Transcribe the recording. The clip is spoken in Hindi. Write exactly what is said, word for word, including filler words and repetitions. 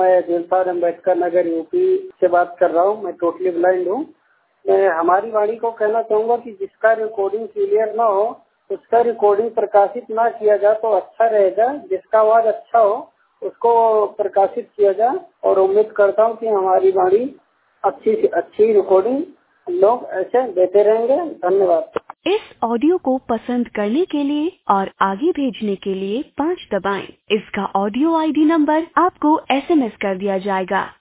मैं दिलसाद अम्बेडकर नगर यूपी से बात कर रहा हूँ। मैं टोटली ब्लाइंड हूँ। मैं हमारी वाणी को कहना चाहूँगा कि जिसका रिकॉर्डिंग क्लियर ना हो उसका रिकॉर्डिंग प्रकाशित ना किया जाए तो अच्छा रहेगा। जिसका आवाज अच्छा हो उसको प्रकाशित किया जाए और उम्मीद करता हूँ कि हमारी वाणी अच्छी से अच्छी रिकॉर्डिंग लोग ऐसे देते रहेंगे। धन्यवाद। इस ऑडियो को पसंद करने के लिए और आगे भेजने के लिए पाँच दबाएं। इसका ऑडियो आईडी नंबर आपको एसएमएस कर दिया जाएगा।